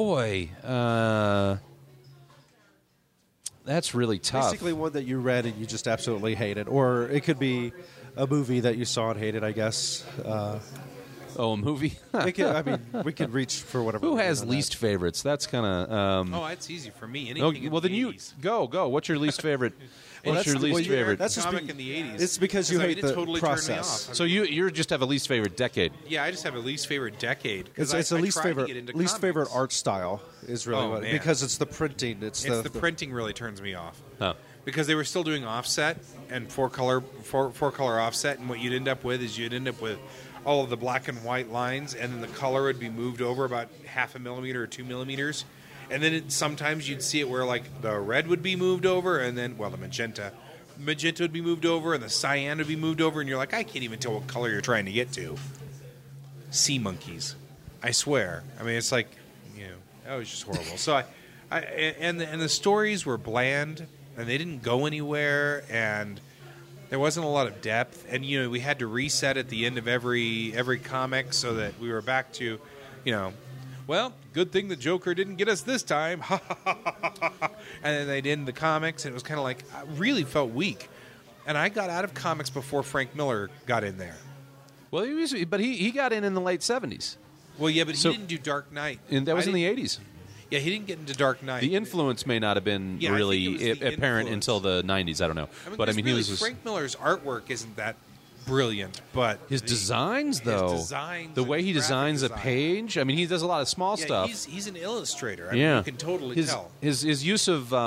that's really tough. Basically, one that you read and you just absolutely hated, or it could be a movie that you saw and hated. I guess. Oh, a movie. We could reach for whatever. Who we has want on least favorites? That's kind of. Oh, it's easy for me. Oh, Anything well, in then the you 80s. go. What's your least favorite? What's your least favorite? That's just comic in the 80s. It's because you hate it the totally process. Turned me off. So you just have a least favorite decade. Yeah, I just have a least favorite decade. 'cause It's a I least tried to favorite get into least comics. favorite art style is really Oh, what man. because it's the printing. It's The printing really turns me off. Oh. Because they were still doing offset and four color offset, and what you'd end up with is all of the black and white lines, and then the color would be moved over about 0.5 millimeter or 2 millimeters, and then sometimes you'd see it where like the red would be moved over, and then the magenta would be moved over, and the cyan would be moved over, and you're like, I can't even tell what color you're trying to get to. Sea monkeys, I swear. I mean, it's like, that was just horrible. So and the stories were bland, and they didn't go anywhere, and there wasn't a lot of depth, and we had to reset at the end of every comic so that we were back to, well, good thing the Joker didn't get us this time, and then they'd end the comics, and it was kind of like, I really felt weak, and I got out of comics before Frank Miller got in there. Well, he got in the late 70s. Well, yeah, but So- he didn't do Dark Knight. And that was in the didn't- 80s. Yeah, he didn't get into Dark Knight. The influence may not have been Yeah, I think really it was the apparent influence. until the 90s. I don't know. But I mean, really, he was Frank Miller's artwork isn't that brilliant, but his designs, though. designs the and way he graphic designs a design. page. I mean, he does a lot of small Yeah, stuff. he's an illustrator. I mean, Yeah, you can totally his, tell. his use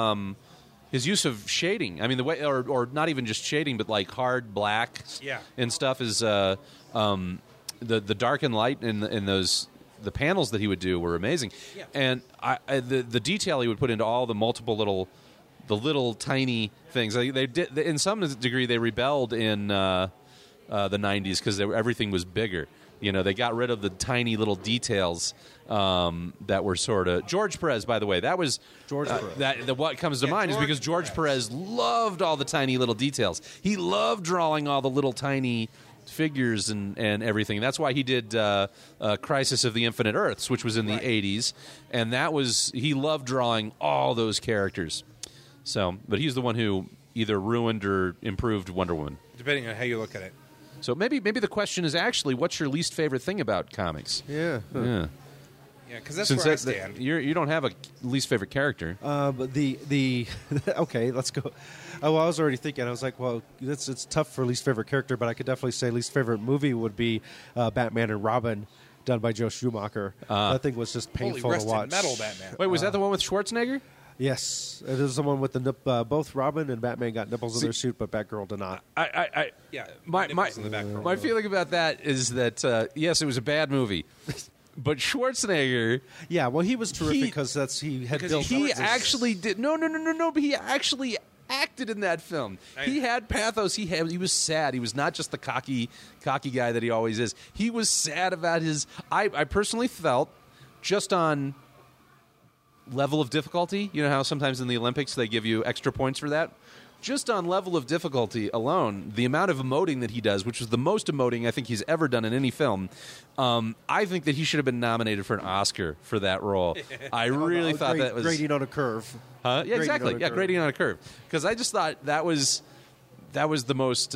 of shading. I mean, the way, or not even just shading, but like hard black Yeah. and stuff is the dark and light in those. The panels that he would do were amazing, Yeah. and the detail he would put into all the multiple little tiny things. They did, in some degree, they rebelled in the 90s because everything was bigger. They got rid of the tiny little details that were sort of George Perez. By the way, that was George Perez. What comes to mind is because George Perez loved all the tiny little details. He loved drawing all the little tiny figures and everything. That's why he did Crisis of the Infinite Earths, which was in the 80s, and he loved drawing all those characters. So, but he's the one who either ruined or improved Wonder Woman. Depending on how you look at it. So maybe the question is actually, what's your least favorite thing about comics? Yeah. Yeah. Yeah, because that's Since where I stand. you don't have a least favorite character. But the okay, let's go. Oh, well, I was already thinking. I was like, well, it's tough for least favorite character, but I could definitely say least favorite movie would be Batman and Robin, done by Joe Schumacher. That thing was just Holy painful to rusted watch. metal Batman. Wait, was that the one with Schwarzenegger? Yes, it is the one with the both Robin and Batman got nipples in their suit, but Batgirl did not. Yeah, My nipples in the background. my feeling about that is that yes, it was a bad movie, but Schwarzenegger. Yeah, well, he was terrific He- because he had because built. he He George- actually did no, but he actually acted in that film. He had pathos. He was sad. He was not just the cocky guy that he always is. He was sad about his. I personally felt just on level of difficulty. You know how sometimes in the Olympics they give you extra points for that. Just on level of difficulty alone, the amount of emoting that he does, which was the most emoting I think he's ever done in any film, I think that he should have been nominated for an Oscar for that role. I really thought that was grading on a curve. yeah, Grading exactly. on a Yeah, curve. grading on a curve. Because I just thought that was the most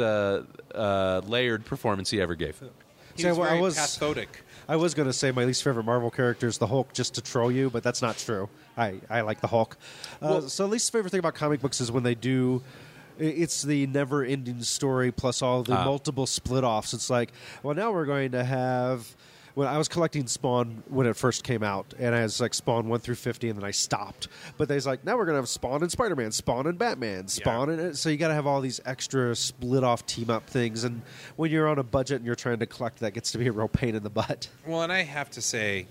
layered performance he ever gave. He So, was well, very I was- pathodic. I was going to say my least favorite Marvel character is the Hulk, just to troll you, but that's not true. I like the Hulk. So least favorite thing about comic books is when they do. It's the never-ending story plus all the multiple split-offs. It's like, well, now we're going to have. When I was collecting Spawn when it first came out, and I was like Spawn 1 through 50, and then I stopped. But there's like, now we're going to have Spawn and Spider-Man, Spawn and Batman, Spawn and so you got to have all these extra split-off team-up things. And when you're on a budget and you're trying to collect, that gets to be a real pain in the butt. Well, and I have to say,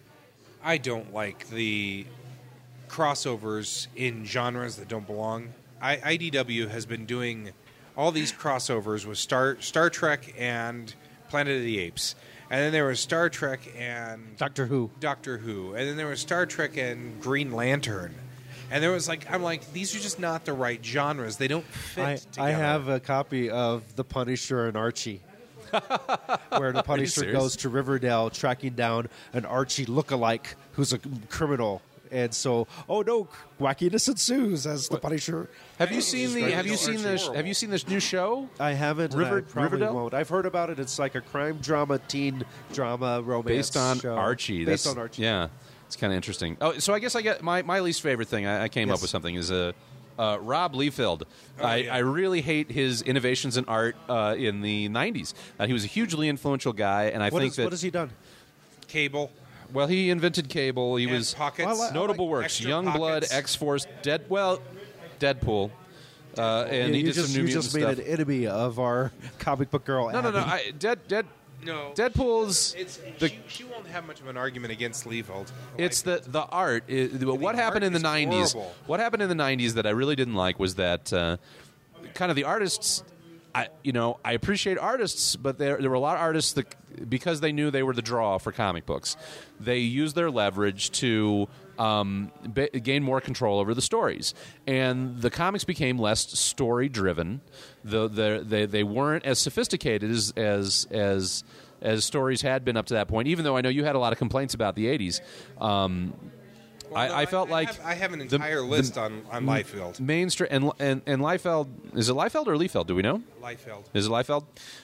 I don't like the crossovers in genres that don't belong. IDW has been doing all these crossovers with Star Trek and Planet of the Apes. And then there was Star Trek and Doctor Who. And then there was Star Trek and Green Lantern. And there was like, I'm like, these are just not the right genres. They don't fit together. I have a copy of The Punisher and Archie. Where the Punisher serious? goes to Riverdale tracking down an Archie lookalike who's a criminal. And so, oh no, wackiness ensues as the Punisher. Have you seen this new show? I haven't. and I probably Riverdale? won't. I've heard about it. It's like a crime drama, teen drama, romance Based on show. Archie. Based on Archie. Yeah, it's kind of interesting. Oh, so I guess I get my least favorite thing. I came up Yes. with something is Rob Liefeld. I really hate his innovations in art in the 90s. He was a hugely influential guy, and I think that What has he done? Cable. well, he invented cable. He And was pockets. Well, I notable like works: extra Youngblood, pockets. X-Force, Deadpool. And he you did just, some new you mutant just made stuff. an enemy of our comic book girl. No. Abby. No. Deadpool's. She won't have much of an argument against Liefeld. It's the art. What happened in the art is 90s? horrible. What happened in the 90s that I really didn't like was that kind of the artists. I appreciate artists, but there were a lot of artists that, because they knew they were the draw for comic books, they used their leverage to gain more control over the stories, and the comics became less story driven. They weren't as sophisticated as stories had been up to that point. Even though I know you had a lot of complaints about the 80s. I felt like I have an entire list on Liefeld. mainstream and Liefeld, is it Liefeld or Liefeld? Do we know? Liefeld. Is it Liefeld?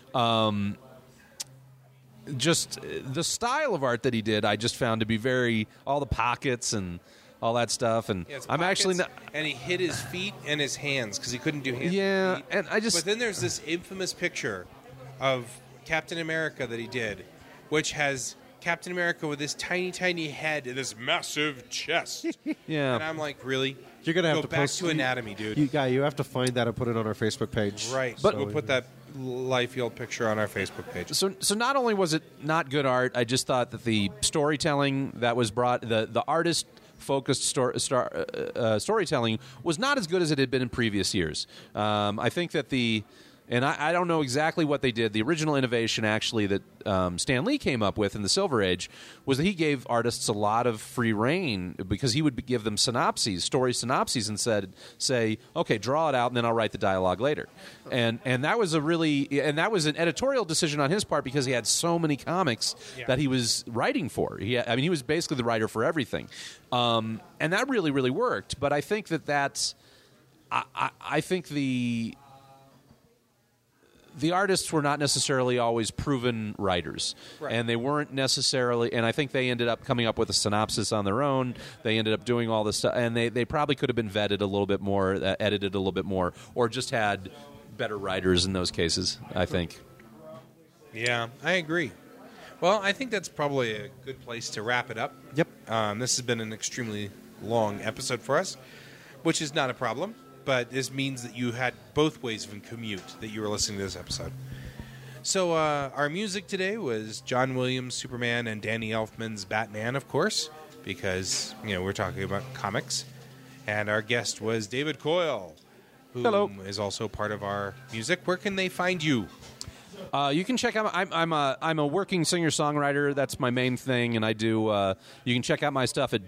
Just the style of art that he did, I just found to be very all the pockets and all that stuff. And Yeah, it's I'm actually not. pockets, and he hid his feet and his hands because he couldn't do hands. Yeah, and feet. and I just. But then there's this infamous picture of Captain America that he did, which has Captain America with this tiny, tiny head and this massive chest. Yeah. And I'm like, really? You're gonna have Go to back post to anatomy, dude. You have to find that and put it on our Facebook page. Right. But- But we'll put that Liefeld picture on our Facebook page. So not only was it not good art, I just thought that the storytelling that was brought, the artist focused storytelling was not as good as it had been in previous years. I think that and I don't know exactly what they did. The original innovation, actually, that Stan Lee came up with in the Silver Age was that he gave artists a lot of free reign because he would give them story synopses, and say, okay, draw it out, and then I'll write the dialogue later. And that was that was an editorial decision on his part because he had so many comics that he was writing for. He was basically the writer for everything, and that really, really worked. But I think I think the artists were not necessarily always proven writers, and they weren't necessarily. And I think they ended up coming up with a synopsis on their own. They ended up doing all this stuff, and they probably could have been vetted a little bit more, edited a little bit more, or just had better writers in those cases. I think. Yeah, I agree. Well, I think that's probably a good place to wrap it up. Yep. This has been an extremely long episode for us, which is not a problem. But this means that you had both ways of a commute that you were listening to this episode. So our music today was John Williams' Superman and Danny Elfman's Batman, of course, because we're talking about comics. And our guest was David Coyle, who is also part of our music. Where can they find you? You can check out. I'm a working singer-songwriter. That's my main thing, and I do. You can check out my stuff at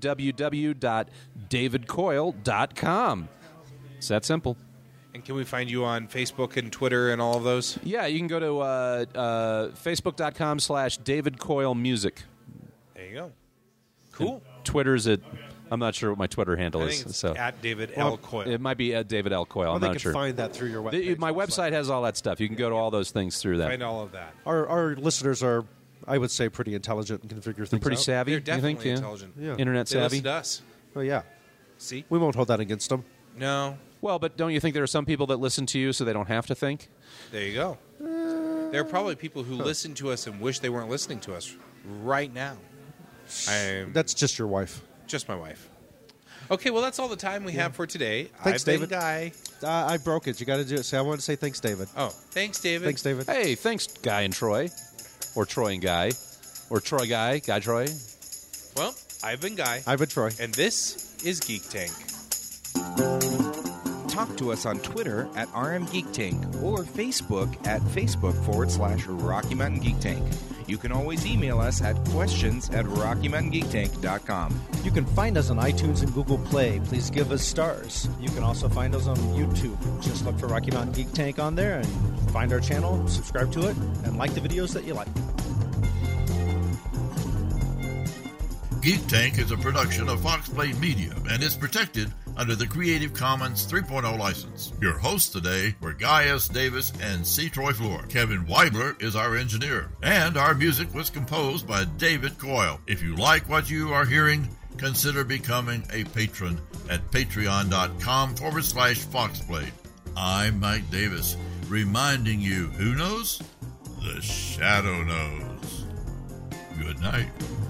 www.davidcoyle.com. It's that simple. And can we find you on Facebook and Twitter and all of those? Yeah, you can go to facebook.com/David Coyle Music. There you go. Cool. Twitter's at. I'm not sure what my Twitter handle I is. think it's So at David L. Coyle. it might be at David L. Coyle. Well, I'm they not can sure. find that through your website. My website has all that stuff. You can go to all those things through that. Find all of that. Our listeners are, I would say, pretty intelligent and can figure things Pretty out. savvy. They're you definitely think? Yeah. intelligent. Yeah. Internet They savvy. listen to us. Oh yeah, See? we won't hold that against them. No. Well, but don't you think there are some people that listen to you so they don't have to think? There you go. There are probably people who listen to us and wish they weren't listening to us right now. That's just your wife. Just my wife. Okay, well, that's all the time we have for today. Thanks, I've been David. Guy. I broke it. You got to do it. So I want to say thanks, David. Oh, thanks, David. Thanks, David. Hey, thanks, Guy and Troy. Or Troy and Guy. Or Troy Guy, Guy Troy. Well, I've been Guy. I've been Troy. And this is Geek Tank. Talk to us on Twitter at RM Geek Tank or Facebook at Facebook.com/Rocky Mountain Geek Tank. You can always email us at questions@RockyMountainGeekTank.com. You can find us on iTunes and Google Play. Please give us stars. You can also find us on YouTube. Just look for Rocky Mountain Geek Tank on there and find our channel, subscribe to it, and like the videos that you like. Geek Tank is a production of Foxblade Media and is protected under the Creative Commons 3.0 license. Your hosts today were Guy S. Davis and C. Troy Floor. Kevin Weibler is our engineer, and our music was composed by David Coyle. If you like what you are hearing, consider becoming a patron at patreon.com/Foxblade. I'm Mike Davis, reminding you, who knows? The Shadow knows. Good night.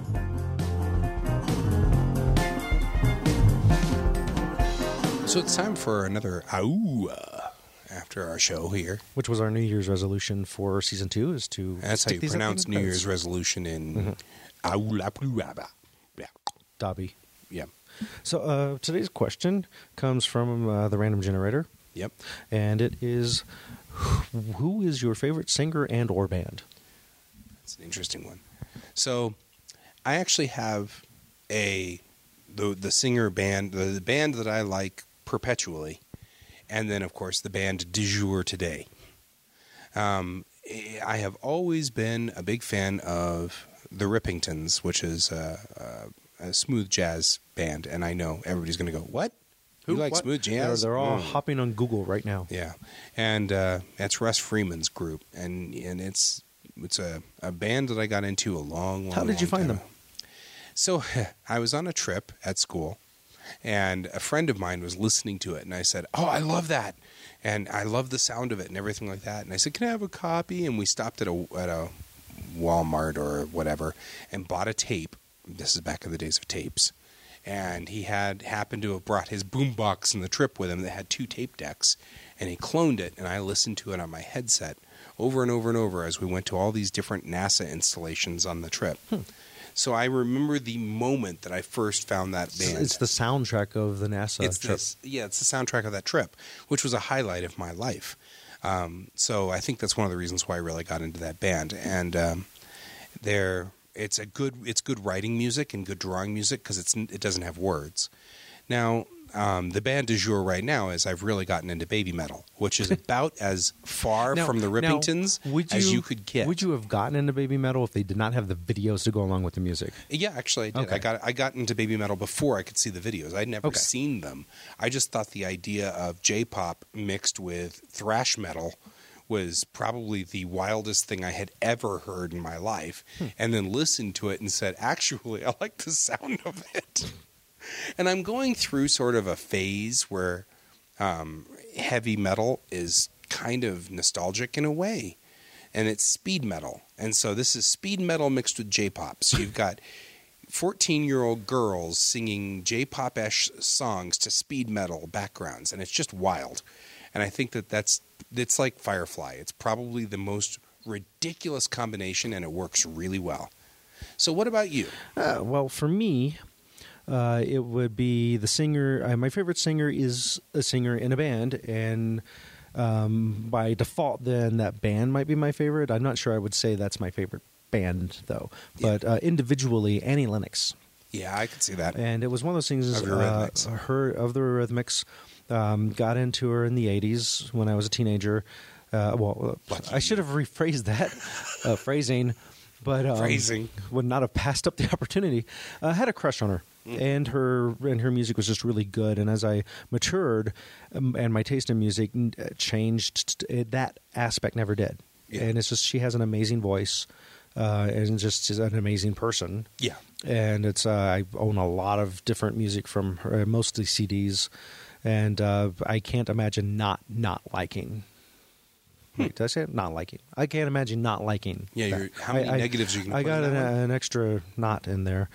So it's time for another after our show here. Which was our New Year's resolution for season 2, is to That's to pronounce New Year's resolution in Dobby. Yeah. So today's question comes from the random generator. Yep. And it is, who is your favorite singer and or band? That's an interesting one. So I actually have the singer band, the band that I like perpetually, and then of course the band du jour today. I have always been a big fan of the Rippingtons, which is a smooth jazz band, and I know everybody's going to go, "What? You like smooth jazz?" They're all hopping on Google right now. Yeah, and that's Russ Freeman's group, and it's a band that I got into a long. How did you find them? So I was on a trip at school, and a friend of mine was listening to it, and I said, "Oh, I love that, and I love the sound of it and everything like that." And I said, "Can I have a copy?" And we stopped at a Walmart or whatever and bought a tape. This is back in the days of tapes. And he happened to have brought his boombox in the trip with him that had 2 tape decks, and he cloned it, and I listened to it on my headset over and over and over as we went to all these different NASA installations on the trip. So I remember the moment that I first found that band. It's the soundtrack of the NASA trip. It's the soundtrack of that trip, which was a highlight of my life. So I think that's one of the reasons why I really got into that band. And it's good writing music and good drawing music because it doesn't have words. Now, the band du jour right now is I've really gotten into baby metal, which is about as far from the Rippingtons as you could get. Would you have gotten into baby metal if they did not have the videos to go along with the music? Yeah, actually, I did. Okay. I got into baby metal before I could see the videos. I'd never seen them. I just thought the idea of J-pop mixed with thrash metal was probably the wildest thing I had ever heard in my life, and then listened to it and said, actually, I like the sound of it. And I'm going through sort of a phase where heavy metal is kind of nostalgic in a way, and it's speed metal. And so this is speed metal mixed with J-pop. So you've got 14-year-old girls singing J-pop-esque songs to speed metal backgrounds, and it's just wild. And I think it's like Firefly. It's probably the most ridiculous combination, and it works really well. So what about you? Well, for me, it would be the singer. My favorite singer is a singer in a band, and by default, then that band might be my favorite. I'm not sure I would say that's my favorite band, though. But individually, Annie Lennox. Yeah, I could see that. And it was one of those things. Of the Eurythmics. Got into her in the 80s when I was a teenager. I should have rephrased that phrasing, but would not have passed up the opportunity. I had a crush on her, and her music was just really good. And as I matured, and my taste in music changed, that aspect never did. Yeah. And it's just she has an amazing voice, and just she's an amazing person. Yeah, and it's I own a lot of different music from her, mostly CDs. And I can't imagine not liking. Wait, did I say it? Not liking? I can't imagine not liking. Yeah, how many negatives you can put in that I got an extra not in there.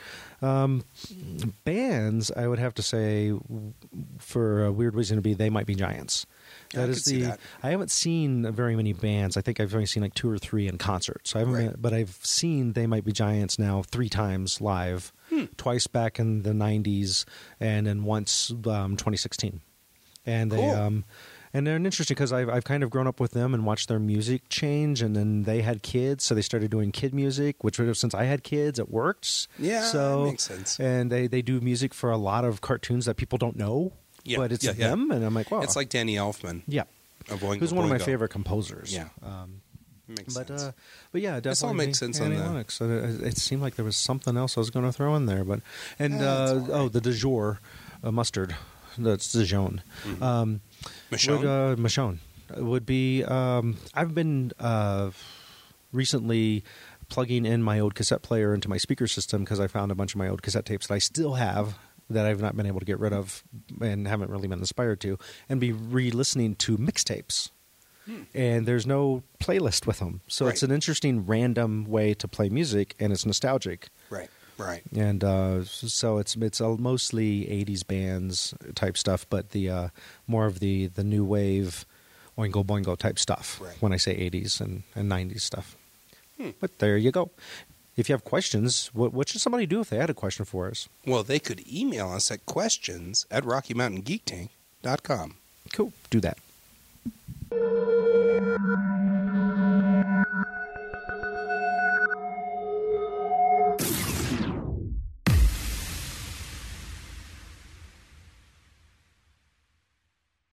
Bands, I would have to say, for a weird reason to be, They Might Be Giants. Yeah, I haven't seen very many bands. I think I've only seen like 2 or 3 in concert. So I haven't, but I've seen They Might Be Giants now 3 times live. Twice back in the 90s, and then once 2016. And they and they're interesting because I've kind of grown up with them and watched their music change, and then they had kids, so they started doing kid music, which since I had kids, it works. Yeah, so, that makes sense. And they do music for a lot of cartoons that people don't know, but it's them, and I'm like, wow. It's like Danny Elfman. Yeah. Who's one of my favorite composers. Yeah. Makes sense. But yeah, definitely. This all makes sense on Annie that. Lennox. It seemed like there was something else I was going to throw in there, but the de jour mustard. That's Dijon. Michonne? Michonne would be. I've been recently plugging in my old cassette player into my speaker system because I found a bunch of my old cassette tapes that I still have that I've not been able to get rid of and haven't really been inspired to, and be re-listening to mixtapes. And there's no playlist with them, so it's an interesting random way to play music, and it's nostalgic. Right. And so it's mostly 80s bands type stuff, but the more of the new wave Oingo Boingo type stuff when I say 80s and 90s stuff. But there you go. If you have questions, what should somebody do if they had a question for us? Well, they could email us at questions@RockyMountainGeekTank.com. Cool. Do that.